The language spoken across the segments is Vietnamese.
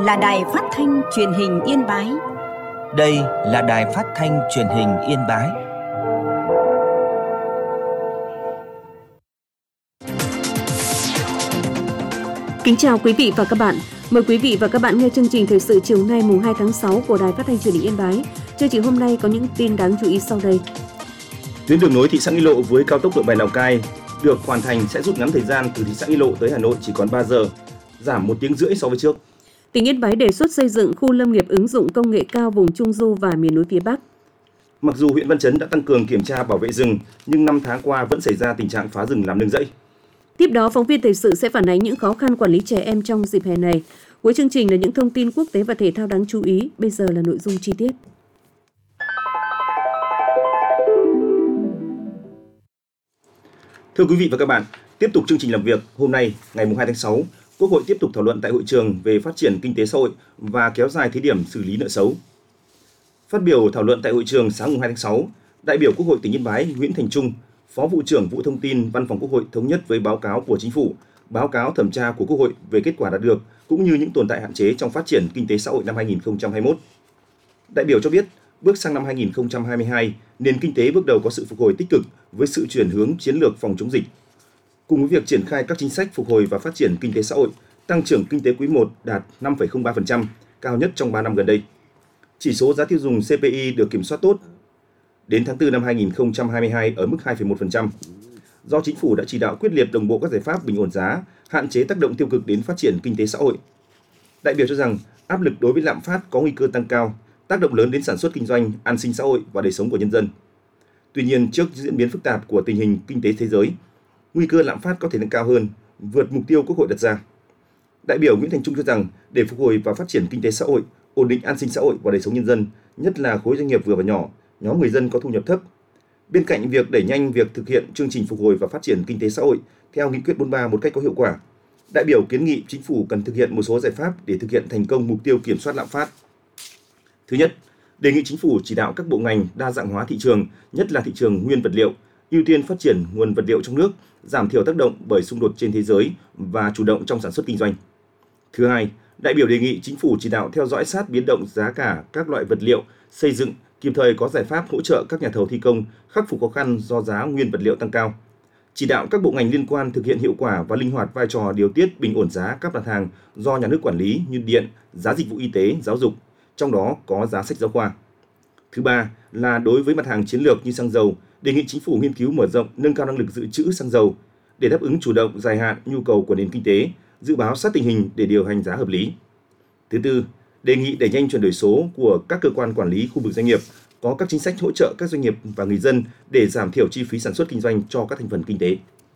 là Đài Phát thanh Truyền hình Yên Bái. Đây là Đài Phát thanh Truyền hình Yên Bái. Kính chào quý vị và các bạn. Mời quý vị và các bạn nghe chương trình thời sự chiều nay mùng 2 tháng 6 của Đài Phát thanh Truyền hình Yên Bái. Chương trình hôm nay có những tin đáng chú ý sau đây. Tuyến đường nối thị xã Nghi Lộ với cao tốc Nội Bài Lào Cai được hoàn thành sẽ rút ngắn thời gian từ thị xã Nghi Lộ tới Hà Nội chỉ còn 3 giờ, giảm 1 tiếng rưỡi so với trước. Tỉnh Yên Bái đề xuất xây dựng khu lâm nghiệp ứng dụng công nghệ cao vùng Trung Du và miền núi phía Bắc. Mặc dù huyện Văn Chấn đã tăng cường kiểm tra bảo vệ rừng, nhưng 5 tháng qua vẫn xảy ra tình trạng phá rừng làm nương rẫy. Tiếp đó, phóng viên thời sự sẽ phản ánh những khó khăn quản lý trẻ em trong dịp hè này. Cuối chương trình là những thông tin quốc tế và thể thao đáng chú ý. Bây giờ là nội dung chi tiết. Thưa quý vị và các bạn, tiếp tục chương trình làm việc, hôm nay, ngày 2 tháng 6, Quốc hội tiếp tục thảo luận tại hội trường về phát triển kinh tế xã hội và kéo dài thí điểm xử lý nợ xấu. Phát biểu thảo luận tại hội trường sáng 2 tháng 6, đại biểu Quốc hội tỉnh Yên Bái Nguyễn Thành Trung, Phó Vụ trưởng Vụ Thông tin Văn phòng Quốc hội thống nhất với báo cáo của Chính phủ, báo cáo thẩm tra của Quốc hội về kết quả đạt được cũng như những tồn tại hạn chế trong phát triển kinh tế xã hội năm 2021. Đại biểu cho biết, bước sang năm 2022, nền kinh tế bước đầu có sự phục hồi tích cực với sự chuyển hướng chiến lược phòng chống dịch. Cùng với việc triển khai các chính sách phục hồi và phát triển kinh tế xã hội, tăng trưởng kinh tế quý 1 đạt 5,03%, cao nhất trong 3 năm gần đây. Chỉ số giá tiêu dùng CPI được kiểm soát tốt. Đến tháng 4 năm 2022 ở mức 2,1%. Do Chính phủ đã chỉ đạo quyết liệt đồng bộ các giải pháp bình ổn giá, hạn chế tác động tiêu cực đến phát triển kinh tế xã hội. Đại biểu cho rằng áp lực đối với lạm phát có nguy cơ tăng cao, tác động lớn đến sản xuất kinh doanh, an sinh xã hội và đời sống của nhân dân. Tuy nhiên, trước diễn biến phức tạp của tình hình kinh tế thế giới, nguy cơ lạm phát có thể nâng cao hơn, vượt mục tiêu Quốc hội đặt ra. Đại biểu Nguyễn Thành Trung cho rằng để phục hồi và phát triển kinh tế xã hội, ổn định an sinh xã hội và đời sống nhân dân, nhất là khối doanh nghiệp vừa và nhỏ, nhóm người dân có thu nhập thấp. Bên cạnh việc đẩy nhanh việc thực hiện chương trình phục hồi và phát triển kinh tế xã hội theo nghị quyết 43 một cách có hiệu quả, đại biểu kiến nghị Chính phủ cần thực hiện một số giải pháp để thực hiện thành công mục tiêu kiểm soát lạm phát. Thứ nhất, đề nghị Chính phủ chỉ đạo các bộ ngành đa dạng hóa thị trường, nhất là thị trường nguyên vật liệu, ưu tiên phát triển nguồn vật liệu trong nước, giảm thiểu tác động bởi xung đột trên thế giới và chủ động trong sản xuất kinh doanh. Thứ hai, đại biểu đề nghị Chính phủ chỉ đạo theo dõi sát biến động giá cả các loại vật liệu, xây dựng, kịp thời có giải pháp hỗ trợ các nhà thầu thi công khắc phục khó khăn do giá nguyên vật liệu tăng cao. Chỉ đạo các bộ ngành liên quan thực hiện hiệu quả và linh hoạt vai trò điều tiết bình ổn giá các mặt hàng do nhà nước quản lý như điện, giá dịch vụ y tế, giáo dục, trong đó có giá sách giáo khoa. Thứ ba là đối với mặt hàng chiến lược như xăng dầu, đề nghị Chính phủ nghiên cứu mở rộng nâng cao năng lực dự trữ xăng dầu để đáp ứng chủ động dài hạn nhu cầu của nền kinh tế, dự báo sát tình hình để điều hành giá hợp lý. Thứ tư, đề nghị đẩy nhanh chuyển đổi số của các cơ quan quản lý khu vực doanh nghiệp, có các chính sách hỗ trợ các doanh nghiệp và người dân để giảm thiểu chi phí sản xuất kinh doanh cho các thành phần kinh tế.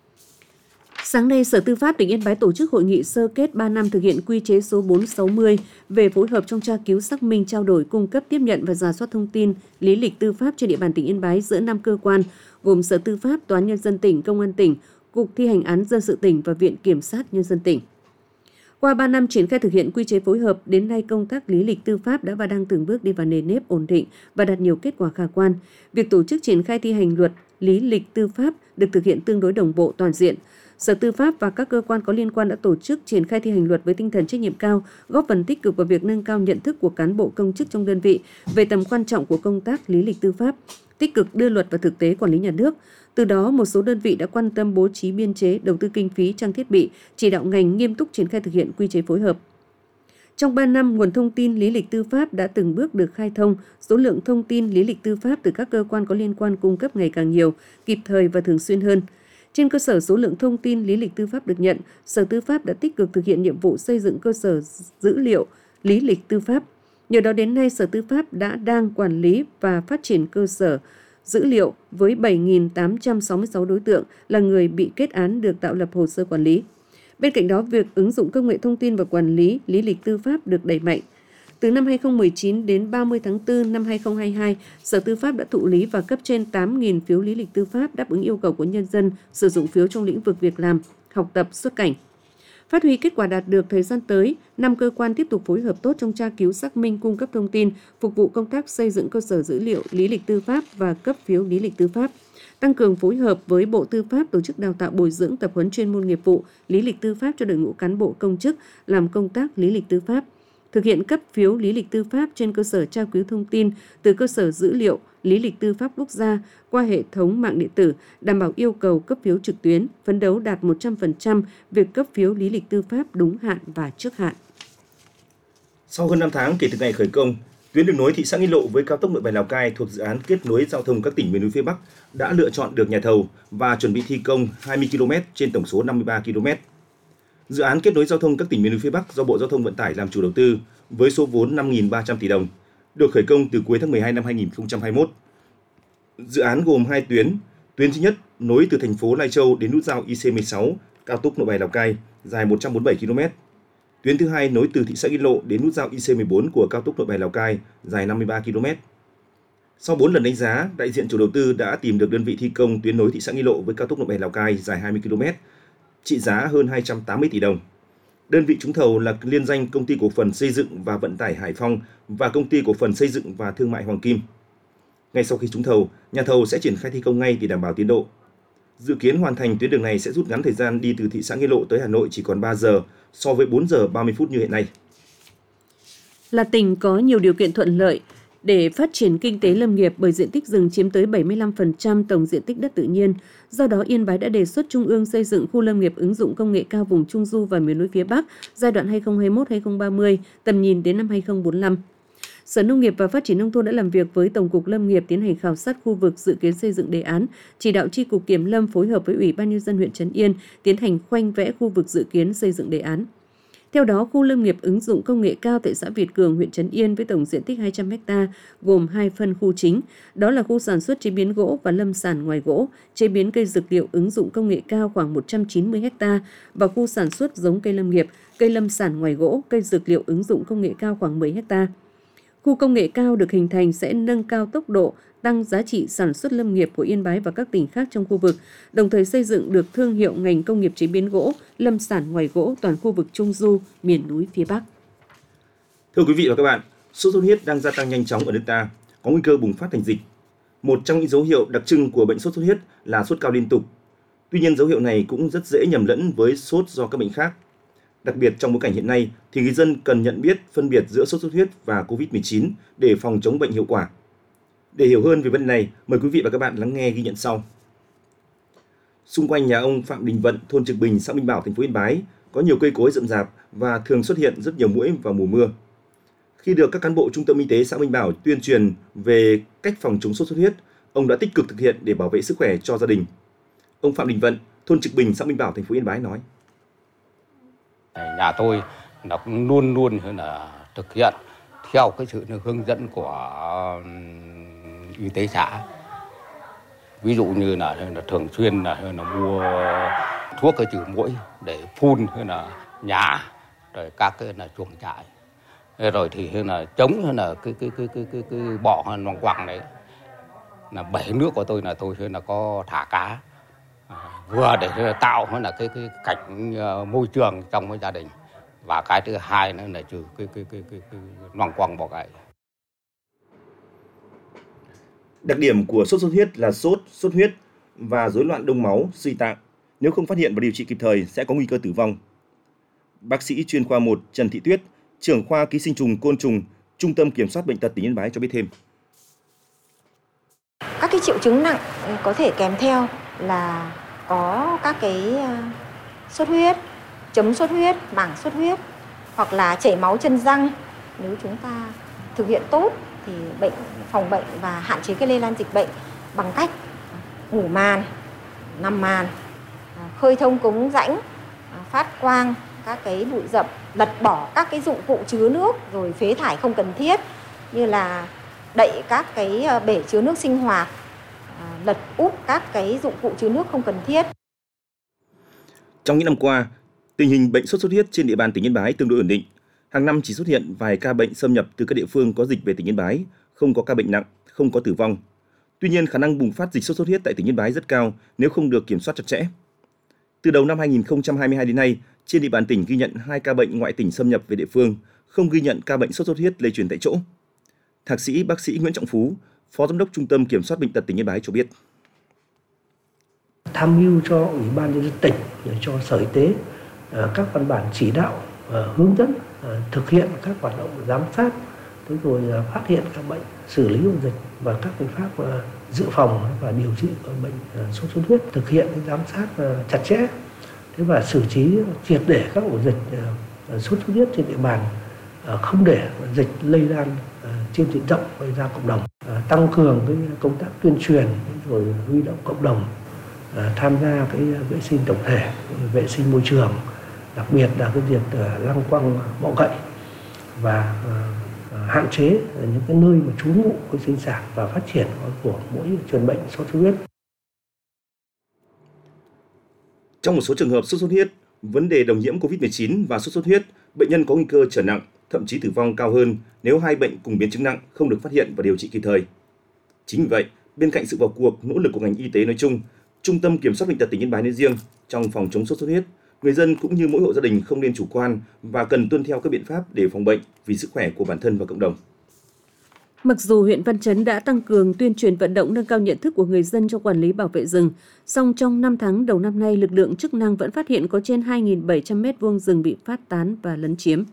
Sáng nay, Sở Tư pháp tỉnh Yên Bái tổ chức hội nghị sơ kết 3 năm thực hiện quy chế số 460 về phối hợp trong tra cứu xác minh, trao đổi, cung cấp, tiếp nhận và rà soát thông tin, lý lịch tư pháp trên địa bàn tỉnh Yên Bái giữa 5 cơ quan gồm Sở Tư pháp, Tòa án Nhân dân tỉnh, Công an tỉnh, Cục Thi hành án dân sự tỉnh và Viện Kiểm sát Nhân dân tỉnh. Qua 3 năm triển khai thực hiện quy chế phối hợp, đến nay công tác lý lịch tư pháp đã và đang từng bước đi vào nền nếp ổn định và đạt nhiều kết quả khả quan. Việc tổ chức triển khai thi hành luật lý lịch tư pháp được thực hiện tương đối đồng bộ toàn diện. Sở Tư pháp và các cơ quan có liên quan đã tổ chức triển khai thi hành luật với tinh thần trách nhiệm cao, góp phần tích cực vào việc nâng cao nhận thức của cán bộ công chức trong đơn vị về tầm quan trọng của công tác lý lịch tư pháp, tích cực đưa luật vào thực tế quản lý nhà nước. Từ đó, một số đơn vị đã quan tâm bố trí biên chế, đầu tư kinh phí, trang thiết bị, chỉ đạo ngành nghiêm túc triển khai thực hiện quy chế phối hợp. Trong 3 năm, nguồn thông tin lý lịch tư pháp đã từng bước được khai thông, số lượng thông tin lý lịch tư pháp từ các cơ quan có liên quan cung cấp ngày càng nhiều, kịp thời và thường xuyên hơn. Trên cơ sở số lượng thông tin lý lịch tư pháp được nhận, Sở Tư pháp đã tích cực thực hiện nhiệm vụ xây dựng cơ sở dữ liệu lý lịch tư pháp. Nhờ đó đến nay, Sở Tư pháp đang quản lý và phát triển cơ sở dữ liệu với 7.866 đối tượng là người bị kết án được tạo lập hồ sơ quản lý. Bên cạnh đó, việc ứng dụng công nghệ thông tin và quản lý lý lịch tư pháp được đẩy mạnh. Từ năm 2019 đến 30 tháng 4 năm 2022, Sở Tư pháp đã thụ lý và cấp trên 8.000 phiếu lý lịch tư pháp đáp ứng yêu cầu của nhân dân sử dụng phiếu trong lĩnh vực việc làm, học tập, xuất cảnh. Phát huy kết quả đạt được thời gian tới, 5 cơ quan tiếp tục phối hợp tốt trong tra cứu xác minh, cung cấp thông tin, phục vụ công tác xây dựng cơ sở dữ liệu lý lịch tư pháp và cấp phiếu lý lịch tư pháp. Tăng cường phối hợp với Bộ Tư pháp tổ chức đào tạo bồi dưỡng tập huấn chuyên môn nghiệp vụ lý lịch tư pháp cho đội ngũ cán bộ công chức làm công tác lý lịch tư pháp. thực hiện cấp phiếu lý lịch tư pháp trên cơ sở tra cứu thông tin từ cơ sở dữ liệu lý lịch tư pháp quốc gia qua hệ thống mạng điện tử, đảm bảo yêu cầu cấp phiếu trực tuyến, phấn đấu đạt 100% việc cấp phiếu lý lịch tư pháp đúng hạn và trước hạn. Sau hơn 5 tháng kể từ ngày khởi công, tuyến đường nối thị xã Nghi Lộ với cao tốc Nội Bài Lào Cai thuộc dự án kết nối giao thông các tỉnh miền núi phía Bắc đã lựa chọn được nhà thầu và chuẩn bị thi công 20 km trên tổng số 53 km. Dự án kết nối giao thông các tỉnh miền núi phía Bắc do Bộ Giao thông Vận tải làm chủ đầu tư với số vốn 5.300 tỷ đồng, được khởi công từ cuối tháng 12 năm 2021. Dự án gồm 2 tuyến. Tuyến thứ nhất nối từ thành phố Lai Châu đến nút giao IC16 cao tốc Nội Bài Lào Cai dài 147 km. Tuyến thứ hai nối từ thị xã Nghi Lộ đến nút giao IC14 của cao tốc Nội Bài Lào Cai dài 53 km. Sau 4 lần đánh giá, đại diện chủ đầu tư đã tìm được đơn vị thi công tuyến nối thị xã Nghi Lộ với cao tốc Nội Bài Lào Cai dài 20 km, trị giá hơn 280 tỷ đồng. Đơn vị trúng thầu là liên danh Công ty Cổ phần Xây dựng và Vận tải Hải Phong và Công ty Cổ phần Xây dựng và Thương mại Hoàng Kim. Ngay sau khi trúng thầu, nhà thầu sẽ triển khai thi công ngay để đảm bảo tiến độ. Dự kiến hoàn thành tuyến đường này sẽ rút ngắn thời gian đi từ thị xã Nghi Lộ tới Hà Nội chỉ còn 3 giờ so với 4 giờ 30 phút như hiện nay. Là tỉnh có nhiều điều kiện thuận lợi để phát triển kinh tế lâm nghiệp bởi diện tích rừng chiếm tới 75% tổng diện tích đất tự nhiên. Do đó, Yên Bái đã đề xuất Trung ương xây dựng khu lâm nghiệp ứng dụng công nghệ cao vùng Trung Du và miền núi phía Bắc giai đoạn 2021-2030, tầm nhìn đến năm 2045. Sở Nông nghiệp và Phát triển Nông thôn đã làm việc với Tổng cục Lâm nghiệp tiến hành khảo sát khu vực dự kiến xây dựng đề án, chỉ đạo Chi cục Kiểm lâm phối hợp với Ủy ban Nhân dân huyện Trấn Yên tiến hành khoanh vẽ khu vực dự kiến xây dựng đề án. Theo đó, khu lâm nghiệp ứng dụng công nghệ cao tại xã Việt Cường, huyện Trấn Yên với tổng diện tích 200 ha gồm 2 phân khu chính, đó là khu sản xuất chế biến gỗ và lâm sản ngoài gỗ, chế biến cây dược liệu ứng dụng công nghệ cao khoảng 190 ha và khu sản xuất giống cây lâm nghiệp, cây lâm sản ngoài gỗ, cây dược liệu ứng dụng công nghệ cao khoảng 10 ha. Khu công nghệ cao được hình thành sẽ nâng cao tốc độ, tăng giá trị sản xuất lâm nghiệp của Yên Bái và các tỉnh khác trong khu vực, đồng thời xây dựng được thương hiệu ngành công nghiệp chế biến gỗ, lâm sản ngoài gỗ toàn khu vực Trung Du, miền núi phía Bắc. Thưa quý vị và các bạn, sốt xuất huyết đang gia tăng nhanh chóng ở nước ta, có nguy cơ bùng phát thành dịch. Một trong những dấu hiệu đặc trưng của bệnh sốt xuất huyết là sốt cao liên tục. Tuy nhiên, dấu hiệu này cũng rất dễ nhầm lẫn với sốt do các bệnh khác. Đặc biệt trong bối cảnh hiện nay thì người dân cần nhận biết phân biệt giữa sốt xuất huyết và COVID-19 để phòng chống bệnh hiệu quả. Để hiểu hơn về vấn đề này, mời quý vị và các bạn lắng nghe ghi nhận sau. Xung quanh nhà ông Phạm Đình Vận, thôn Trực Bình, xã Minh Bảo, thành phố Yên Bái có nhiều cây cối rậm rạp và thường xuất hiện rất nhiều muỗi vào mùa mưa. Khi được các cán bộ trung tâm y tế xã Minh Bảo tuyên truyền về cách phòng chống sốt xuất huyết, ông đã tích cực thực hiện để bảo vệ sức khỏe cho gia đình. Ông Phạm Đình Vận, thôn Trực Bình, xã Minh Bảo, thành phố Yên Bái nói: Nhà tôi nó cũng luôn là thực hiện theo cái sự hướng dẫn của y tế xã. Ví dụ như là thường xuyên là mua thuốc cái trừ muỗi để phun hay là nhà, rồi các cái là chuồng trại, rồi thì là chống hay là cái bọ loằng quăng đấy. Là bể nước của tôi là có thả cá, vừa để tạo hay là cái cảnh môi trường trong cái gia đình, và cái thứ hai nữa là trừ cái loằng quăng bọ gậy. Đặc điểm của sốt xuất huyết là sốt, xuất huyết và rối loạn đông máu, suy tạng. Nếu không phát hiện và điều trị kịp thời sẽ có nguy cơ tử vong. Bác sĩ chuyên khoa 1 Trần Thị Tuyết, trưởng khoa ký sinh trùng côn trùng, Trung tâm Kiểm soát Bệnh tật tỉnh Yên Bái cho biết thêm. Các cái triệu chứng nặng có thể kèm theo là có các cái xuất huyết, chấm xuất huyết, mảng xuất huyết hoặc là chảy máu chân răng. Nếu chúng ta thực hiện tốt thì phòng bệnh và hạn chế cái lây lan dịch bệnh bằng cách ngủ màn, nằm màn, khơi thông cống rãnh, phát quang các cái bụi rậm, lật bỏ các cái dụng cụ chứa nước rồi phế thải không cần thiết như là đậy các cái bể chứa nước sinh hoạt, lật úp các cái dụng cụ chứa nước không cần thiết. Trong những năm qua, tình hình bệnh sốt xuất huyết trên địa bàn tỉnh Yên Bái tương đối ổn định. Hàng năm chỉ xuất hiện vài ca bệnh xâm nhập từ các địa phương có dịch về tỉnh Yên Bái, không có ca bệnh nặng, không có tử vong. Tuy nhiên, khả năng bùng phát dịch sốt xuất huyết tại tỉnh Yên Bái rất cao nếu không được kiểm soát chặt chẽ. Từ đầu năm 2022 đến nay, trên địa bàn tỉnh ghi nhận 2 ca bệnh ngoại tỉnh xâm nhập về địa phương, không ghi nhận ca bệnh sốt xuất huyết lây truyền tại chỗ. Thạc sĩ bác sĩ Nguyễn Trọng Phú, Phó Giám đốc Trung tâm Kiểm soát Bệnh tật tỉnh Yên Bái cho biết. Tham mưu cho Ủy ban Nhân dân tỉnh, cho Sở Y tế các văn bản chỉ đạo hướng dẫn thực hiện các hoạt động giám sát, thế rồi phát hiện các bệnh, xử lý ổ dịch và các biện pháp dự phòng và điều trị bệnh sốt xuất huyết, thực hiện giám sát chặt chẽ, thế và xử trí triệt để các ổ dịch sốt xuất huyết trên địa bàn, không để dịch lây lan trên diện rộng ra cộng đồng, tăng cường cái công tác tuyên truyền rồi huy động cộng đồng tham gia cái vệ sinh tổng thể, vệ sinh môi trường, đặc biệt là cái việc lăng quăng bọ gậy và hạn chế những cái nơi mà trú ngụ cái sinh sản và phát triển của mỗi truyền bệnh sốt xuất huyết. Trong một số trường hợp sốt xuất huyết, vấn đề đồng nhiễm COVID-19 và sốt xuất huyết, bệnh nhân có nguy cơ trở nặng, thậm chí tử vong cao hơn nếu hai bệnh cùng biến chứng nặng không được phát hiện và điều trị kịp thời. Chính vì vậy, bên cạnh sự vào cuộc, nỗ lực của ngành y tế nói chung, Trung tâm Kiểm soát Bệnh tật tỉnh Yên Bái nói riêng, trong phòng chống sốt xuất huyết, người dân cũng như mỗi hộ gia đình không nên chủ quan và cần tuân theo các biện pháp để phòng bệnh vì sức khỏe của bản thân và cộng đồng. Mặc dù huyện Văn Chấn đã tăng cường tuyên truyền vận động nâng cao nhận thức của người dân trong quản lý bảo vệ rừng, song trong 5 tháng đầu năm nay, lực lượng chức năng vẫn phát hiện có trên 2.700 m2 rừng bị phát tán và lấn chiếm.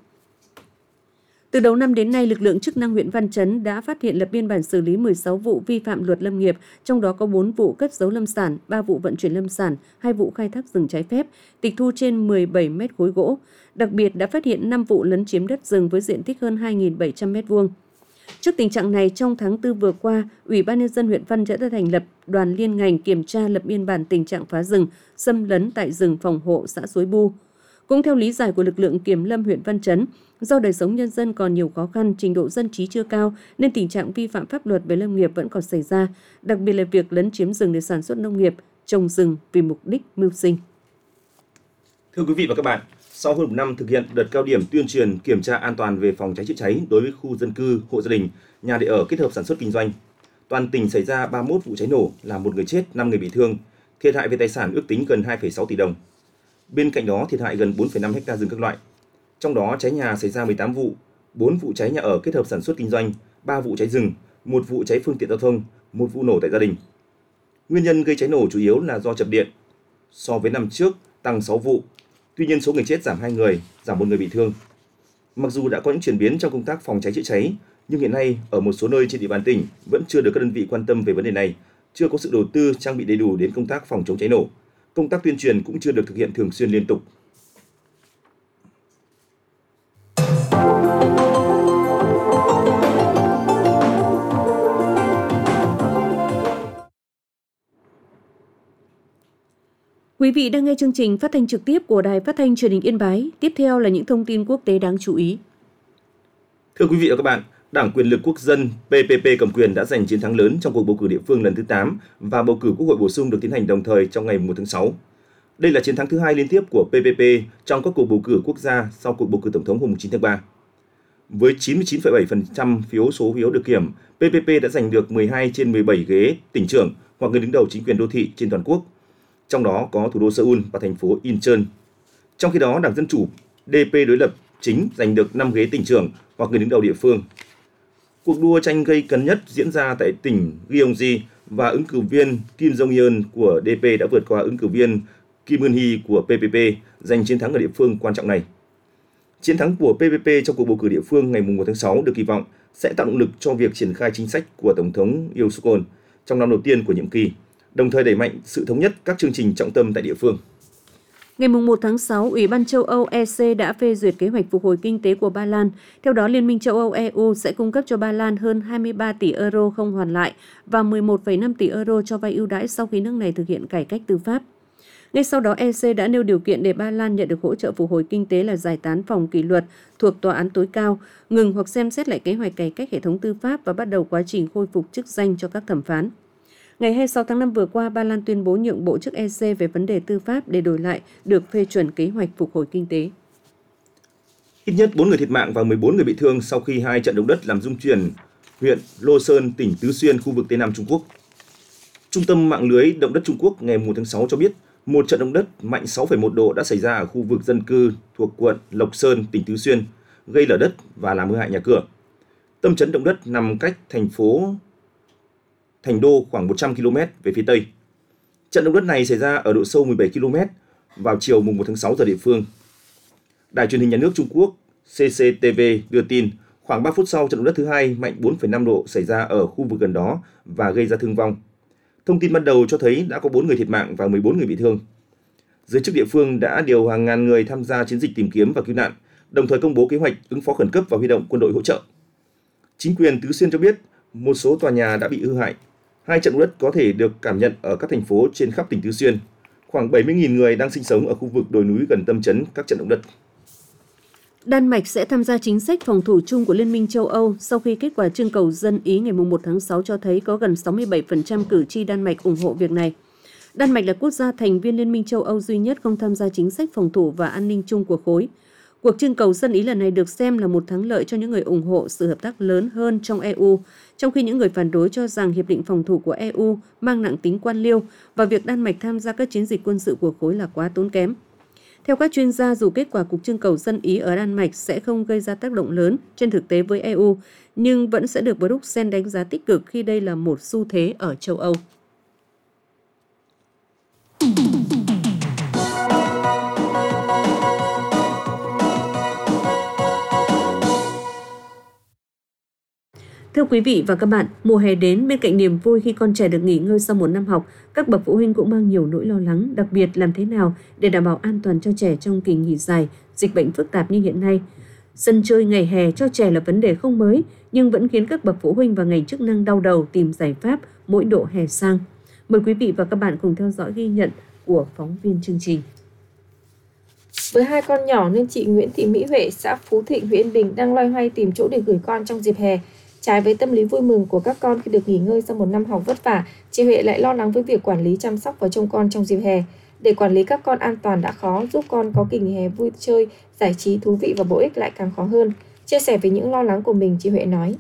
Từ đầu năm đến nay, lực lượng chức năng huyện Văn Chấn đã phát hiện lập biên bản xử lý 16 vụ vi phạm luật lâm nghiệp, trong đó có 4 vụ cất giấu lâm sản, 3 vụ vận chuyển lâm sản, 2 vụ khai thác rừng trái phép, tịch thu trên 17 mét khối gỗ. Đặc biệt đã phát hiện 5 vụ lấn chiếm đất rừng với diện tích hơn 2.700 m2. Trước tình trạng này, trong tháng 4 vừa qua, Ủy ban Nhân dân huyện Văn Chấn đã thành lập đoàn liên ngành kiểm tra lập biên bản tình trạng phá rừng, xâm lấn tại rừng phòng hộ xã Suối Bu. Cũng theo lý giải của lực lượng kiểm lâm huyện Văn Chấn, do đời sống nhân dân còn nhiều khó khăn, trình độ dân trí chưa cao nên tình trạng vi phạm pháp luật về lâm nghiệp vẫn còn xảy ra, đặc biệt là việc lấn chiếm rừng để sản xuất nông nghiệp, trồng rừng vì mục đích mưu sinh. Thưa quý vị và các bạn, sau hơn một năm thực hiện đợt cao điểm tuyên truyền kiểm tra an toàn về phòng cháy chữa cháy đối với khu dân cư, hộ gia đình, nhà để ở kết hợp sản xuất kinh doanh, toàn tỉnh xảy ra 31 vụ cháy nổ, làm 1 người chết, 5 người bị thương, thiệt hại về tài sản ước tính gần 2,6 tỷ đồng. Bên cạnh đó, thiệt hại gần 4,5 ha rừng các loại. Trong đó, cháy nhà xảy ra 18 vụ, 4 vụ cháy nhà ở kết hợp sản xuất kinh doanh, 3 vụ cháy rừng, 1 vụ cháy phương tiện giao thông, 1 vụ nổ tại gia đình. Nguyên nhân gây cháy nổ chủ yếu là do chập điện. So với năm trước, tăng 6 vụ. Tuy nhiên, số người chết giảm 2 người, giảm 1 người bị thương. Mặc dù đã có những chuyển biến trong công tác phòng cháy chữa cháy, nhưng hiện nay ở một số nơi trên địa bàn tỉnh vẫn chưa được các đơn vị quan tâm về vấn đề này, chưa có sự đầu tư trang bị đầy đủ đến công tác phòng chống cháy nổ. Công tác tuyên truyền cũng chưa được thực hiện thường xuyên liên tục. Quý vị đang nghe chương trình phát thanh trực tiếp của Đài Phát thanh Truyền hình Yên Bái. Tiếp theo là những thông tin quốc tế đáng chú ý. Thưa quý vị và các bạn, Đảng Quyền lực Quốc dân PPP cầm quyền đã giành chiến thắng lớn trong cuộc bầu cử địa phương lần thứ 8 và bầu cử Quốc hội bổ sung được tiến hành đồng thời trong ngày 1 tháng 6. Đây là chiến thắng thứ 2 liên tiếp của PPP trong các cuộc bầu cử quốc gia sau cuộc bầu cử tổng thống hôm 9 tháng 3. Với 99,7% số phiếu được kiểm, PPP đã giành được 12 trên 17 ghế tỉnh trưởng hoặc người đứng đầu chính quyền đô thị trên toàn quốc. Trong đó có thủ đô Seoul và thành phố Incheon. Trong khi đó, Đảng Dân Chủ DP đối lập chính giành được 5 ghế tỉnh trưởng hoặc người đứng đầu địa phương. Cuộc đua tranh gây cấn nhất diễn ra tại tỉnh Gyeonggi và ứng cử viên Kim Jong-yeon của DP đã vượt qua ứng cử viên Kim Eun-hee của PPP, giành chiến thắng ở địa phương quan trọng này. Chiến thắng của PPP trong cuộc bầu cử địa phương ngày 1 tháng 6 được kỳ vọng sẽ tạo động lực cho việc triển khai chính sách của Tổng thống Yoon Suk Yeol trong năm đầu tiên của nhiệm kỳ, đồng thời đẩy mạnh sự thống nhất các chương trình trọng tâm tại địa phương. Ngày 1 tháng 6, Ủy ban châu Âu EC đã phê duyệt kế hoạch phục hồi kinh tế của Ba Lan. Theo đó, Liên minh châu Âu EU sẽ cung cấp cho Ba Lan hơn 23 tỷ euro không hoàn lại và 11,5 tỷ euro cho vay ưu đãi sau khi nước này thực hiện cải cách tư pháp. Ngay sau đó, EC đã nêu điều kiện để Ba Lan nhận được hỗ trợ phục hồi kinh tế là giải tán phòng kỷ luật thuộc Tòa án tối cao, ngừng hoặc xem xét lại kế hoạch cải cách hệ thống tư pháp và bắt đầu quá trình khôi phục chức danh cho các thẩm phán. Ngày 26 tháng 5 vừa qua, Ba Lan tuyên bố nhượng bộ trước EC về vấn đề tư pháp để đổi lại được phê chuẩn kế hoạch phục hồi kinh tế. Ít nhất 4 người thiệt mạng và 14 người bị thương sau khi 2 trận động đất làm rung chuyển huyện Lô Sơn, tỉnh Tứ Xuyên, khu vực Tây Nam Trung Quốc. Trung tâm mạng lưới động đất Trung Quốc ngày 1 tháng 6 cho biết một trận động đất mạnh 6,1 độ đã xảy ra ở khu vực dân cư thuộc quận Lộc Sơn, tỉnh Tứ Xuyên, gây lở đất và làm hư hại nhà cửa. Tâm chấn động đất nằm cách thành phố Thành Đô khoảng 100 km về phía Tây. Trận động đất này xảy ra ở độ sâu 17 km vào chiều 1 tháng 6 giờ địa phương. Đài truyền hình nhà nước Trung Quốc CCTV đưa tin, khoảng 3 phút sau trận động đất thứ hai mạnh 4,5 độ xảy ra ở khu vực gần đó và gây ra thương vong. Thông tin ban đầu cho thấy đã có 4 người thiệt mạng và 14 người bị thương. Giới chức địa phương đã điều hàng ngàn người tham gia chiến dịch tìm kiếm và cứu nạn, đồng thời công bố kế hoạch ứng phó khẩn cấp và huy động quân đội hỗ trợ. Chính quyền Tứ Xuyên cho biết một số tòa nhà đã bị hư hại. 2 trận động đất có thể được cảm nhận ở các thành phố trên khắp tỉnh Tứ Xuyên. Khoảng 70.000 người đang sinh sống ở khu vực đồi núi gần tâm chấn các trận động đất. Đan Mạch sẽ tham gia chính sách phòng thủ chung của Liên minh châu Âu sau khi kết quả trưng cầu dân Ý ngày 1 tháng 6 cho thấy có gần 67% cử tri Đan Mạch ủng hộ việc này. Đan Mạch là quốc gia thành viên Liên minh châu Âu duy nhất không tham gia chính sách phòng thủ và an ninh chung của khối. Cuộc trưng cầu dân Ý lần này được xem là một thắng lợi cho những người ủng hộ sự hợp tác lớn hơn trong EU, trong khi những người phản đối cho rằng hiệp định phòng thủ của EU mang nặng tính quan liêu và việc Đan Mạch tham gia các chiến dịch quân sự của khối là quá tốn kém. Theo các chuyên gia, dù kết quả cuộc trưng cầu dân Ý ở Đan Mạch sẽ không gây ra tác động lớn trên thực tế với EU, nhưng vẫn sẽ được Bruxelles đánh giá tích cực khi đây là một xu thế ở châu Âu. Thưa quý vị và các bạn, mùa hè đến, bên cạnh niềm vui khi con trẻ được nghỉ ngơi sau một năm học, các bậc phụ huynh cũng mang nhiều nỗi lo lắng, đặc biệt làm thế nào để đảm bảo an toàn cho trẻ trong kỳ nghỉ dài, dịch bệnh phức tạp như hiện nay. Sân chơi ngày hè cho trẻ là vấn đề không mới, nhưng vẫn khiến các bậc phụ huynh và ngành chức năng đau đầu tìm giải pháp mỗi độ hè sang. Mời quý vị và các bạn cùng theo dõi ghi nhận của phóng viên chương trình. Với 2 con nhỏ nên chị Nguyễn Thị Mỹ Huệ, xã Phú Thịnh, huyện Yên Bình đang loay hoay tìm chỗ để gửi con trong dịp hè. Trái với tâm lý vui mừng của các con khi được nghỉ ngơi sau một năm học vất vả, chị Huệ lại lo lắng với việc quản lý chăm sóc và trông con trong dịp hè. Để quản lý các con an toàn đã khó, giúp con có kỳ nghỉ hè vui chơi, giải trí thú vị và bổ ích lại càng khó hơn. Chia sẻ về những lo lắng của mình, chị Huệ nói.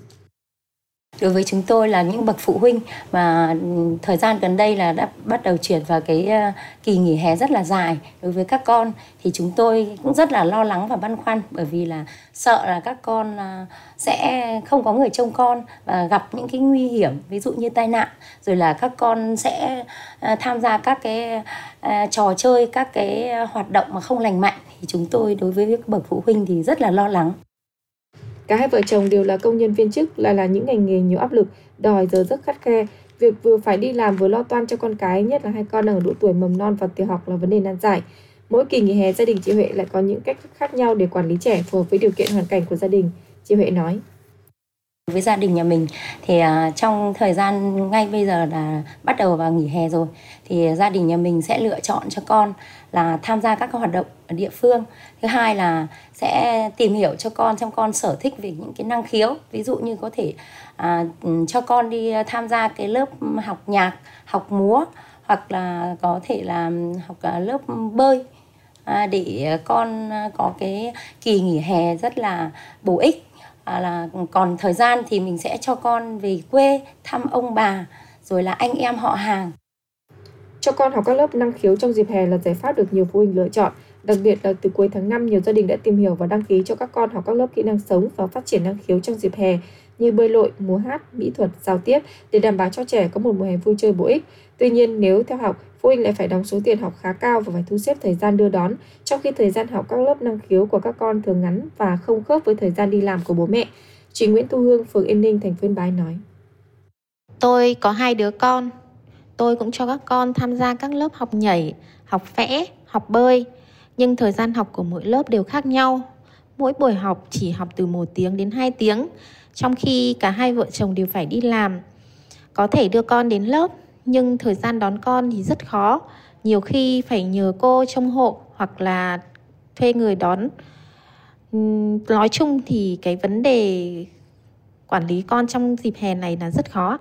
Đối với chúng tôi là những bậc phụ huynh mà thời gian gần đây là đã bắt đầu chuyển vào cái kỳ nghỉ hè rất là dài đối với các con, thì chúng tôi cũng rất là lo lắng và băn khoăn, bởi vì là sợ là các con sẽ không có người trông con và gặp những cái nguy hiểm, ví dụ như tai nạn, rồi là các con sẽ tham gia các cái trò chơi, các cái hoạt động mà không lành mạnh, thì chúng tôi đối với các bậc phụ huynh thì rất là lo lắng. Cả hai vợ chồng đều là công nhân viên chức, là những ngành nghề nhiều áp lực, đòi giờ giấc khắt khe. Việc vừa phải đi làm vừa lo toan cho con cái, nhất là 2 con đang ở độ tuổi mầm non và tiểu học là vấn đề nan giải. Mỗi kỳ nghỉ hè, gia đình chị Huệ lại có những cách khác nhau để quản lý trẻ phù hợp với điều kiện hoàn cảnh của gia đình. Chị Huệ nói. Với gia đình nhà mình thì trong thời gian ngay bây giờ là bắt đầu vào nghỉ hè rồi, thì gia đình nhà mình sẽ lựa chọn cho con là tham gia các hoạt động ở địa phương. Thứ hai là sẽ tìm hiểu cho con xem con sở thích về những cái năng khiếu, ví dụ như có thể cho con đi tham gia cái lớp học nhạc, học múa, hoặc là có thể là học lớp bơi, để con có cái kỳ nghỉ hè rất là bổ ích. Còn thời gian thì mình sẽ cho con về quê thăm ông bà, rồi là anh em họ hàng. Cho con học các lớp năng khiếu trong dịp hè là giải pháp được nhiều phụ huynh lựa chọn. Đặc biệt là từ cuối tháng 5, nhiều gia đình đã tìm hiểu và đăng ký cho các con học các lớp kỹ năng sống và phát triển năng khiếu trong dịp hè như bơi lội, múa hát, mỹ thuật, giao tiếp để đảm bảo cho trẻ có một mùa hè vui chơi bổ ích. Tuy nhiên, nếu theo học, phụ huynh lại phải đóng số tiền học khá cao và phải thu xếp thời gian đưa đón, trong khi thời gian học các lớp năng khiếu của các con thường ngắn và không khớp với thời gian đi làm của bố mẹ. Chị Nguyễn Thu Hương, phường Yên Ninh, thành phố Yên Bái nói. Tôi có 2 đứa con. Tôi cũng cho các con tham gia các lớp học nhảy, học vẽ, học bơi. Nhưng thời gian học của mỗi lớp đều khác nhau. Mỗi buổi học chỉ học từ 1 tiếng đến 2 tiếng, trong khi cả hai vợ chồng đều phải đi làm. Có thể đưa con đến lớp, nhưng thời gian đón con thì rất khó. Nhiều khi phải nhờ cô trông hộ hoặc là thuê người đón. Nói chung thì cái vấn đề quản lý con trong dịp hè này là rất khó.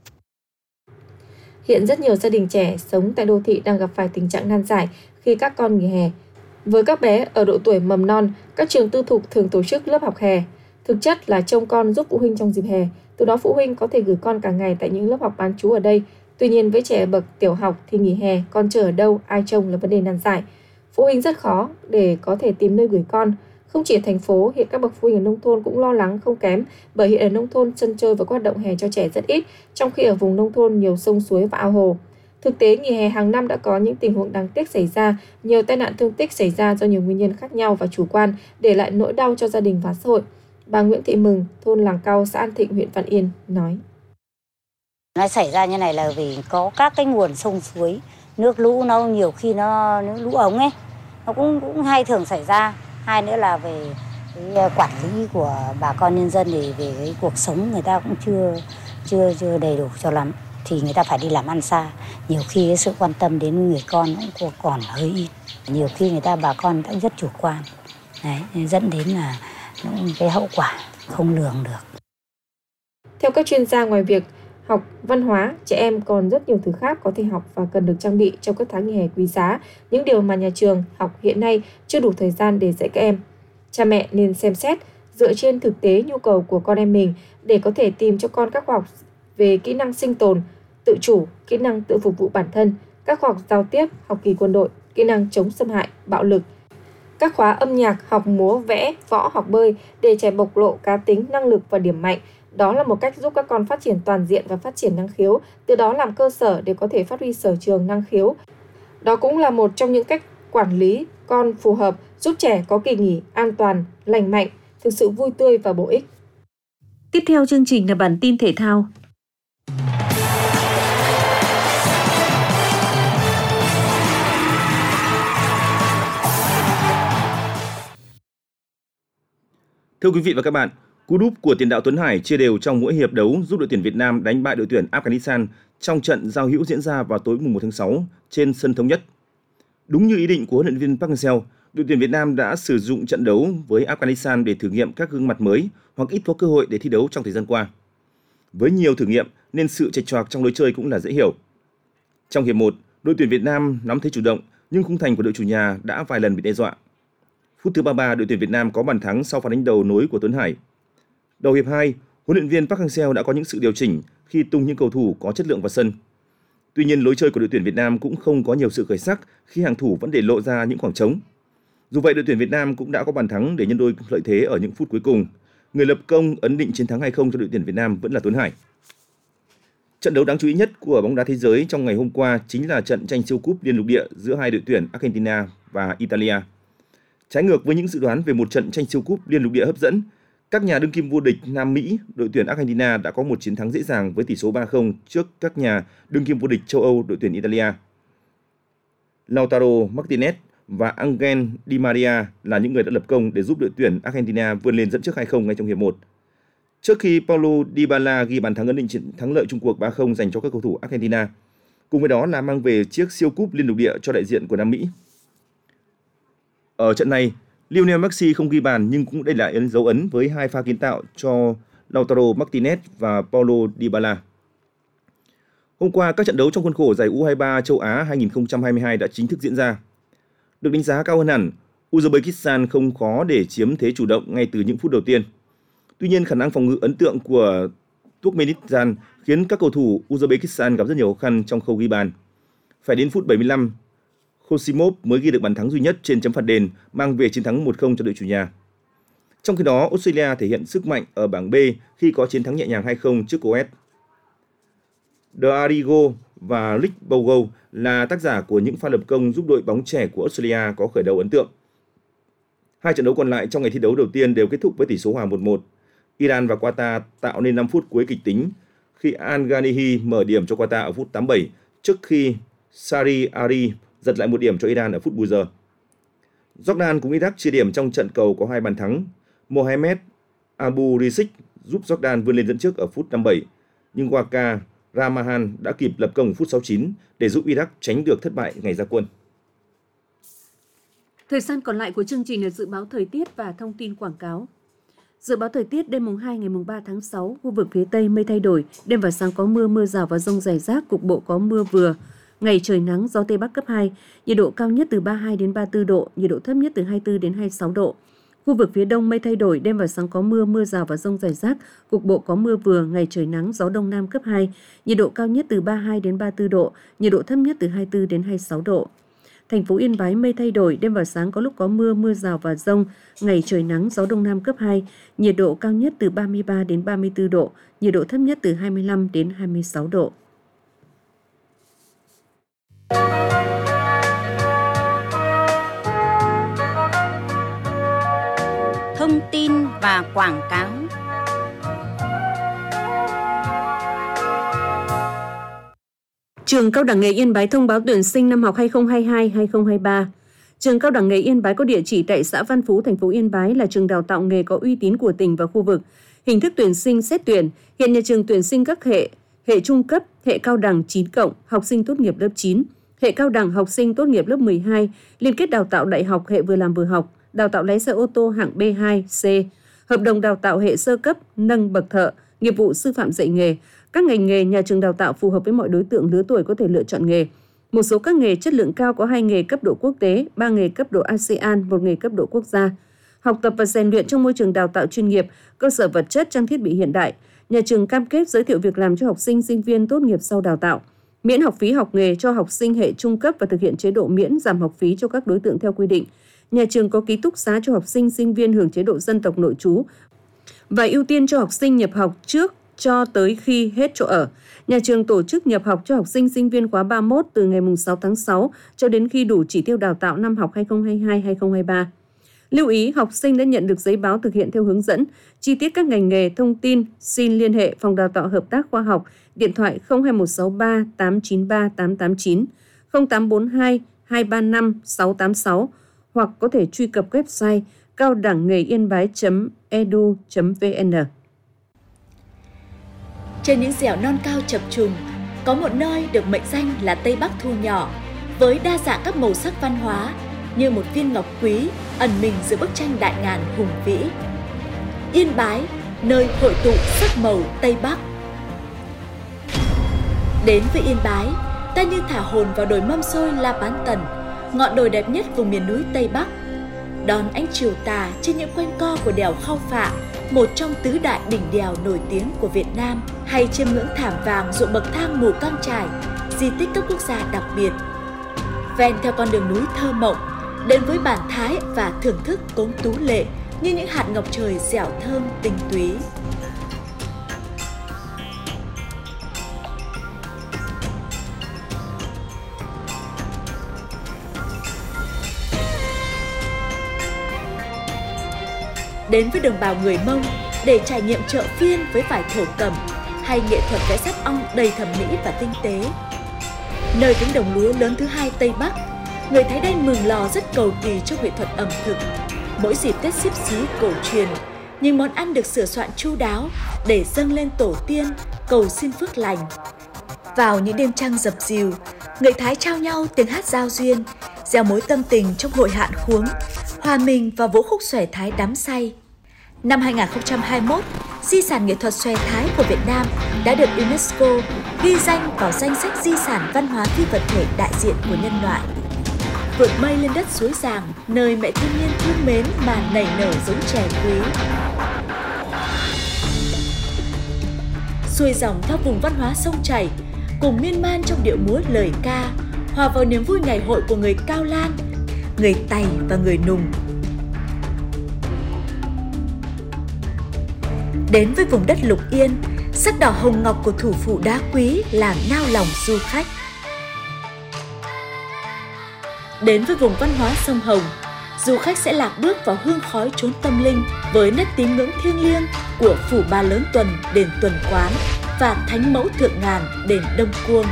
Hiện rất nhiều gia đình trẻ sống tại đô thị đang gặp phải tình trạng nan giải khi các con nghỉ hè. Với các bé ở độ tuổi mầm non, các trường tư thục thường tổ chức lớp học hè. Thực chất là trông con giúp phụ huynh trong dịp hè. Từ đó phụ huynh có thể gửi con cả ngày tại những lớp học bán trú ở đây. Tuy nhiên với trẻ bậc tiểu học thì nghỉ hè, con chờ ở đâu, ai trông là vấn đề nan giải. Phụ huynh rất khó để có thể tìm nơi gửi con. Không chỉ ở thành phố, hiện các bậc phụ huynh ở nông thôn cũng lo lắng không kém, bởi hiện ở nông thôn sân chơi và các hoạt động hè cho trẻ rất ít, trong khi ở vùng nông thôn nhiều sông suối và ao hồ. Thực tế, nghỉ hè hàng năm đã có những tình huống đáng tiếc xảy ra, nhiều tai nạn thương tích xảy ra do nhiều nguyên nhân khác nhau và chủ quan, để lại nỗi đau cho gia đình và xã hội. Bà Nguyễn Thị Mừng, thôn Làng Cao, xã An Thịnh, huyện Văn Yên nói. Nó xảy ra như này là vì có các cái nguồn sông suối, nước lũ nó nhiều khi nước lũ ống ấy, nó cũng hay thường xảy ra. Hai nữa là về cái quản lý của bà con nhân dân thì về cái cuộc sống người ta cũng chưa đầy đủ cho lắm. Thì người ta phải đi làm ăn xa. Nhiều khi cái sự quan tâm đến người con cũng còn hơi ít. Nhiều khi bà con đã rất chủ quan. Đấy, dẫn đến là những cái hậu quả không lường được. Theo các chuyên gia, ngoài việc học văn hóa, trẻ em còn rất nhiều thứ khác có thể học và cần được trang bị trong các tháng nghỉ hè quý giá, những điều mà nhà trường học hiện nay chưa đủ thời gian để dạy các em. Cha mẹ nên xem xét, dựa trên thực tế nhu cầu của con em mình để có thể tìm cho con các khóa học về kỹ năng sinh tồn, tự chủ, kỹ năng tự phục vụ bản thân, các khóa học giao tiếp, học kỳ quân đội, kỹ năng chống xâm hại, bạo lực, các khóa âm nhạc, học múa, vẽ, võ, học bơi để trẻ bộc lộ cá tính, năng lực và điểm mạnh. Đó là một cách giúp các con phát triển toàn diện và phát triển năng khiếu, từ đó làm cơ sở để có thể phát huy sở trường năng khiếu. Đó cũng là một trong những cách quản lý con phù hợp, giúp trẻ có kỳ nghỉ an toàn, lành mạnh, thực sự vui tươi và bổ ích. Tiếp theo chương trình là bản tin thể thao. Thưa quý vị và các bạn, cú đúp của tiền đạo Tuấn Hải chia đều trong mỗi hiệp đấu giúp đội tuyển Việt Nam đánh bại đội tuyển Afghanistan trong trận giao hữu diễn ra vào tối 1 tháng 6 trên sân Thống Nhất. Đúng như ý định của huấn luyện viên Park Hang-seo, đội tuyển Việt Nam đã sử dụng trận đấu với Afghanistan để thử nghiệm các gương mặt mới hoặc ít có cơ hội để thi đấu trong thời gian qua. Với nhiều thử nghiệm nên sự chệch choạc trong lối chơi cũng là dễ hiểu. Trong hiệp 1, đội tuyển Việt Nam nắm thế chủ động nhưng khung thành của đội chủ nhà đã vài lần bị đe dọa. Phút thứ 33, đội tuyển Việt Nam có bàn thắng sau pha đánh đầu nối của Tuấn Hải. Đầu hiệp 2, huấn luyện viên Park Hang-seo đã có những sự điều chỉnh khi tung những cầu thủ có chất lượng vào sân. Tuy nhiên, lối chơi của đội tuyển Việt Nam cũng không có nhiều sự khởi sắc khi hàng thủ vẫn để lộ ra những khoảng trống. Dù vậy, đội tuyển Việt Nam cũng đã có bàn thắng để nhân đôi lợi thế ở những phút cuối cùng. Người lập công ấn định chiến thắng 2-0 cho đội tuyển Việt Nam vẫn là Tuấn Hải. Trận đấu đáng chú ý nhất của bóng đá thế giới trong ngày hôm qua chính là trận tranh siêu cúp liên lục địa giữa hai đội tuyển Argentina và Italia. Trái ngược với những dự đoán về một trận tranh siêu cúp liên lục địa hấp dẫn, các nhà đương kim vô địch Nam Mỹ, đội tuyển Argentina đã có một chiến thắng dễ dàng với tỷ số 3-0 trước các nhà đương kim vô địch châu Âu, đội tuyển Italia. Lautaro Martinez và Angel Di Maria là những người đã lập công để giúp đội tuyển Argentina vươn lên dẫn trước 2-0 ngay trong hiệp 1. Trước khi Paulo Dybala ghi bàn thắng ấn định thắng lợi chung cuộc 3-0 dành cho các cầu thủ Argentina, cùng với đó là mang về chiếc siêu cúp liên lục địa cho đại diện của Nam Mỹ. Ở trận này, Lionel Messi không ghi bàn nhưng cũng để lại dấu ấn với 2 pha kiến tạo cho Lautaro Martinez và Paulo Dybala. Hôm qua, các trận đấu trong khuôn khổ giải U23 châu Á 2022 đã chính thức diễn ra. Được đánh giá cao hơn hẳn, Uzbekistan không khó để chiếm thế chủ động ngay từ những phút đầu tiên. Tuy nhiên, khả năng phòng ngự ấn tượng của Turkmenistan khiến các cầu thủ Uzbekistan gặp rất nhiều khó khăn trong khâu ghi bàn. Phải đến phút 75, Khosimov mới ghi được bàn thắng duy nhất trên chấm phạt đền, mang về chiến thắng 1-0 cho đội chủ nhà. Trong khi đó, Australia thể hiện sức mạnh ở bảng B khi có chiến thắng nhẹ nhàng 2-0 trước Coes. D'Arrigo và Rick Bogo là tác giả của những pha lập công giúp đội bóng trẻ của Australia có khởi đầu ấn tượng. Hai trận đấu còn lại trong ngày thi đấu đầu tiên đều kết thúc với tỷ số hòa 1-1. Iran và Qatar tạo nên 5 phút cuối kịch tính khi Al-Ghanihi mở điểm cho Qatar ở phút 87 trước khi Sari Ari giật lại một điểm cho Iran ở phút bù giờ. Jordan cùng Iraq chia điểm trong trận cầu có 2 bàn thắng. Mohamed Abu Rizk giúp Jordan vươn lên dẫn trước ở phút 57, nhưng Waka Ramahan đã kịp lập công ở phút 69 để giúp Iraq tránh được thất bại ngày ra quân. Thời gian còn lại của chương trình là dự báo thời tiết và thông tin quảng cáo. Dự báo thời tiết đêm mùng 2 ngày mùng 3 tháng 6, khu vực phía Tây mây thay đổi, đêm và sáng có mưa, mưa rào và dông rải rác, cục bộ có mưa vừa. Ngày trời nắng, gió Tây Bắc cấp 2, nhiệt độ cao nhất từ 32 đến 34 độ, nhiệt độ thấp nhất từ 24 đến 26 độ. Khu vực phía Đông mây thay đổi, đêm và sáng có mưa, mưa rào và dông rải rác, cục bộ có mưa vừa, ngày trời nắng, gió Đông Nam cấp 2, nhiệt độ cao nhất từ 32 đến 34 độ, nhiệt độ thấp nhất từ 24 đến 26 độ. Thành phố Yên Bái mây thay đổi, đêm và sáng có lúc có mưa, mưa rào và dông, ngày trời nắng, gió Đông Nam cấp 2, nhiệt độ cao nhất từ 33 đến 34 độ, nhiệt độ thấp nhất từ 25 đến 26 độ. và quảng cáo. Trường Cao đẳng nghề Yên Bái thông báo tuyển sinh năm học 2022-2023. Trường Cao đẳng nghề Yên Bái có địa chỉ tại xã Văn Phú, thành phố Yên Bái, là trường đào tạo nghề có uy tín của tỉnh và khu vực. Hình thức tuyển sinh xét tuyển, hiện nhà trường tuyển sinh các hệ trung cấp, hệ cao đẳng 9+, học sinh tốt nghiệp lớp 9, hệ cao đẳng học sinh tốt nghiệp lớp 12, liên kết đào tạo đại học hệ vừa làm vừa học, đào tạo lái xe ô tô hạng B2, C, hợp đồng đào tạo hệ sơ cấp, nâng bậc thợ, nghiệp vụ sư phạm dạy nghề. Các ngành nghề nhà trường đào tạo phù hợp với mọi đối tượng lứa tuổi có thể lựa chọn nghề. Một số các nghề chất lượng cao có 2 nghề cấp độ quốc tế, 3 nghề cấp độ ASEAN, 1 nghề cấp độ quốc gia. Học tập và rèn luyện trong môi trường đào tạo chuyên nghiệp, cơ sở vật chất, trang thiết bị hiện đại. Nhà trường cam kết giới thiệu việc làm cho học sinh, sinh viên tốt nghiệp sau đào tạo. Miễn học phí học nghề cho học sinh hệ trung cấp và thực hiện chế độ miễn giảm học phí cho các đối tượng theo quy định. Nhà trường có ký túc xá cho học sinh, sinh viên hưởng chế độ dân tộc nội trú và ưu tiên cho học sinh nhập học trước cho tới khi hết chỗ ở. Nhà trường tổ chức nhập học cho học sinh, sinh viên khóa 31 từ ngày 6 tháng 6 cho đến khi đủ chỉ tiêu đào tạo năm học 2022-2023. Lưu ý, học sinh đã nhận được giấy báo thực hiện theo hướng dẫn. Chi tiết các ngành nghề, thông tin xin liên hệ Phòng Đào tạo Hợp tác Khoa học, điện thoại 02163 893 889, 0842 235 686 hoặc có thể truy cập website cao đẳng nghề yên bái.edu.vn. Trên những dẻo non cao chập trùng, có một nơi được mệnh danh là Tây Bắc thu nhỏ, với đa dạng các màu sắc văn hóa như một viên ngọc quý ẩn mình giữa bức tranh đại ngàn hùng vĩ. Yên Bái, nơi hội tụ sắc màu Tây Bắc. Đến với Yên Bái, ta như thả hồn vào đồi mâm xôi La Bán Tần, ngọn đồi đẹp nhất vùng miền núi Tây Bắc. Đón ánh chiều tà trên những quanh co của đèo Khao Phạ, một trong tứ đại đỉnh đèo nổi tiếng của Việt Nam, hay chiêm ngưỡng thảm vàng ruộng bậc thang Mù Căng Chải, di tích cấp quốc gia đặc biệt. Ven theo con đường núi thơ mộng, đến với bản thái và thưởng thức cốm tú lệ như những hạt ngọc trời dẻo thơm tinh túy. Đến với đồng bào người Mông để trải nghiệm chợ phiên với vải thổ cẩm hay nghệ thuật vẽ sáp ong đầy thẩm mỹ và tinh tế. Nơi cánh đồng lúa lớn thứ 2 Tây Bắc, người Thái Đen Mường Lò rất cầu kỳ trong nghệ thuật ẩm thực. Mỗi dịp Tết Xíp Xí cổ truyền, những món ăn được sửa soạn chu đáo để dâng lên tổ tiên, cầu xin phước lành. Vào những đêm trăng dập dìu, người Thái trao nhau tiếng hát giao duyên, gieo mối tâm tình trong hội hạn khuống, hòa mình vào vũ khúc xòe Thái đắm say. Năm 2021, di sản nghệ thuật xòe Thái của Việt Nam đã được UNESCO ghi danh vào danh sách di sản văn hóa phi vật thể đại diện của nhân loại. Vượt mây lên đất suối Giàng, nơi mẹ thiên nhiên thương mến mà nảy nở giống chè quý. Xuôi dòng theo vùng văn hóa sông chảy, cùng miên man trong điệu múa lời ca, hòa vào niềm vui ngày hội của người Cao Lan, người Tày và người Nùng. Đến với vùng đất Lục Yên, sắc đỏ hồng ngọc của thủ phủ đá quý làm nao lòng du khách. Đến với vùng văn hóa sông Hồng, du khách sẽ lạc bước vào hương khói chốn tâm linh với nét tín ngưỡng thiêng liêng của phủ Ba Lớn Tuần, đền Tuần Quán và Thánh Mẫu Thượng Ngàn, đền Đông Cuông.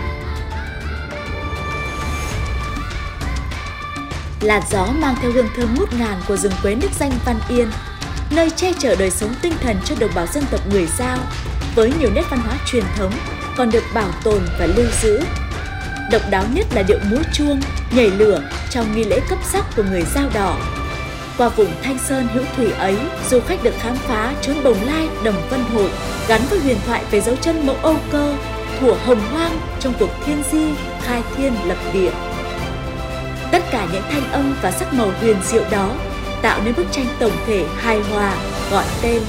Làn gió mang theo hương thơm ngút ngàn của rừng quế nước danh Văn Yên, nơi che chở đời sống tinh thần cho đồng bào dân tộc người Dao, với nhiều nét văn hóa truyền thống còn được bảo tồn và lưu giữ. Độc đáo nhất là điệu múa chuông, nhảy lửa trong nghi lễ cấp sắc của người Dao Đỏ. Qua vùng Thanh Sơn hữu thủy ấy, du khách được khám phá chốn Bồng Lai, Đồng Vân Hội, gắn với huyền thoại về dấu chân mẫu Âu Cơ, thuở hồng hoang trong cuộc thiên di, khai thiên lập địa. Tất cả những thanh âm và sắc màu huyền diệu đó tạo nên bức tranh tổng thể hài hòa gọi tên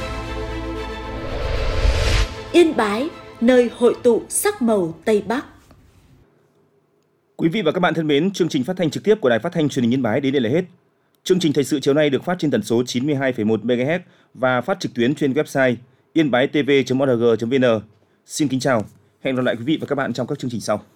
Yên Bái, nơi hội tụ sắc màu Tây Bắc. Quý vị và các bạn thân mến, chương trình phát thanh trực tiếp của Đài Phát thanh Truyền hình Yên Bái đến đây là hết. Chương trình thời sự chiều nay được phát trên tần số 92,1 MHz và phát trực tuyến trên website yên-bái-tv.org.vn. Xin kính chào, hẹn gặp lại quý vị và các bạn trong các chương trình sau.